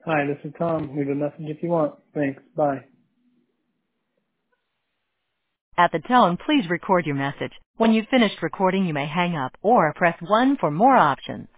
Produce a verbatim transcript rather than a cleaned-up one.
Hi, this is Tom. Leave a message if you want. Thanks. Bye. At the tone, please record your message. When you've finished recording, you may hang up or press one for more options.